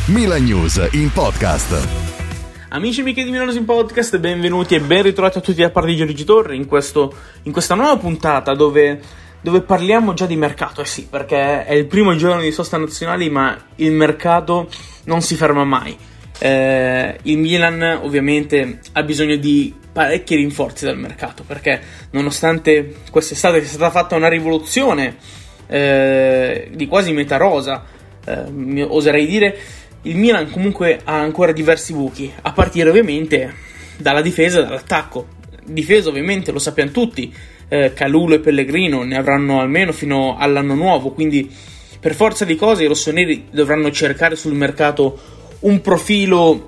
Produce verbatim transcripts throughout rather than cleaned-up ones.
Milan News in podcast. Amici e amiche di Milan News in podcast, benvenuti e ben ritrovati a tutti da parte di Giorgi Torre in, questo, in questa nuova puntata dove, dove parliamo già di mercato. Eh sì, perché è il primo giorno di sosta nazionali, ma il mercato non si ferma mai. Eh, il Milan ovviamente ha bisogno di parecchi rinforzi dal mercato, perché nonostante quest'estate sia stata fatta una rivoluzione eh, di quasi metà rosa, eh, oserei dire, il Milan comunque ha ancora diversi buchi, a partire ovviamente dalla difesa e dall'attacco. Difesa ovviamente lo sappiamo tutti, eh, Kalulu e Pellegrino ne avranno almeno fino all'anno nuovo, quindi per forza di cose i rossoneri dovranno cercare sul mercato un profilo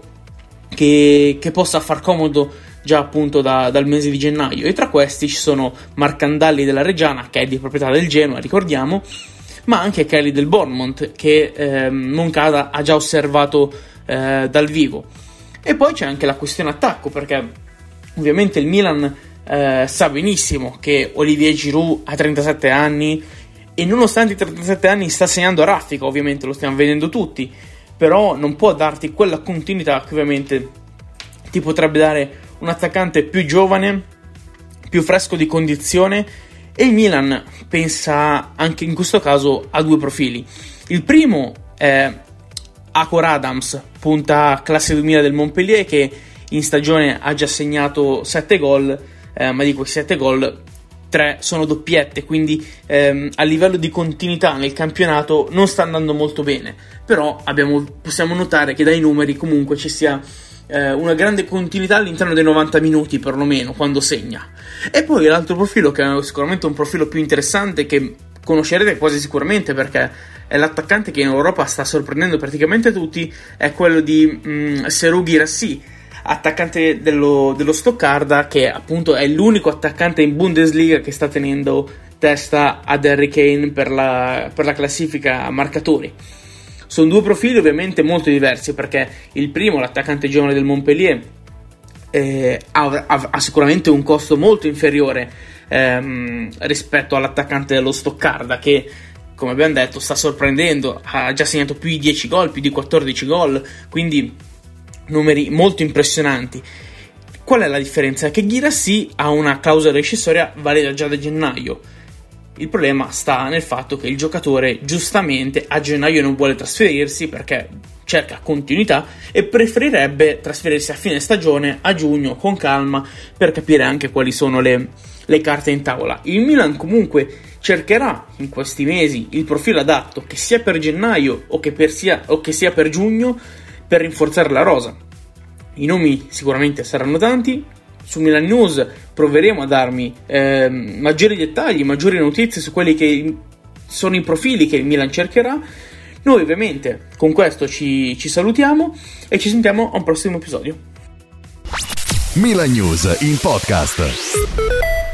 che, che possa far comodo già appunto da, dal mese di gennaio, e tra questi ci sono Marcandalli della Reggiana, che è di proprietà del Genoa, ricordiamo, ma anche Kelly del Bournemouth, che eh, Moncada ha già osservato eh, dal vivo. E poi c'è anche la questione attacco, perché ovviamente il Milan eh, sa benissimo che Olivier Giroud ha trentasette anni e nonostante i trentasette anni sta segnando a raffica, ovviamente lo stiamo vedendo tutti, però non può darti quella continuità che ovviamente ti potrebbe dare un attaccante più giovane, più fresco di condizione. E il Milan pensa anche in questo caso a due profili. Il primo è Akor Adams, punta classe duemila del Montpellier, che in stagione ha già segnato sette gol, eh, ma di quei sette gol tre sono doppiette, quindi ehm, a livello di continuità nel campionato non sta andando molto bene, però abbiamo, possiamo notare che dai numeri comunque ci sia eh, una grande continuità all'interno dei novanta minuti perlomeno quando segna. E poi l'altro profilo, che è sicuramente un profilo più interessante, che conoscerete quasi sicuramente perché è l'attaccante che in Europa sta sorprendendo praticamente tutti, è quello di mh, Serhou Guirassy, attaccante dello, dello Stoccarda, che appunto è l'unico attaccante in Bundesliga che sta tenendo testa ad Harry Kane per la, per la classifica marcatori. Sono due profili ovviamente molto diversi, perché il primo, l'attaccante giovane del Montpellier, eh, ha, ha, ha sicuramente un costo molto inferiore ehm, rispetto all'attaccante dello Stoccarda, che come abbiamo detto sta sorprendendo, ha già segnato più di dieci gol, più di quattordici gol, quindi numeri molto impressionanti. Qual è la differenza? Che Guirassy ha una clausola rescissoria valida già da gennaio. Il problema sta nel fatto che il giocatore giustamente a gennaio non vuole trasferirsi perché cerca continuità e preferirebbe trasferirsi a fine stagione, a giugno, con calma, per capire anche quali sono le, le carte in tavola. Il Milan comunque cercherà in questi mesi il profilo adatto, che sia per gennaio o che, per sia, o che sia per giugno, per rinforzare la rosa. I nomi sicuramente saranno tanti. Su Milan News proveremo a darmi eh, maggiori dettagli, maggiori notizie su quelli che sono i profili che il Milan cercherà. Noi ovviamente con questo ci, ci salutiamo e ci sentiamo a un prossimo episodio. Milan News in podcast.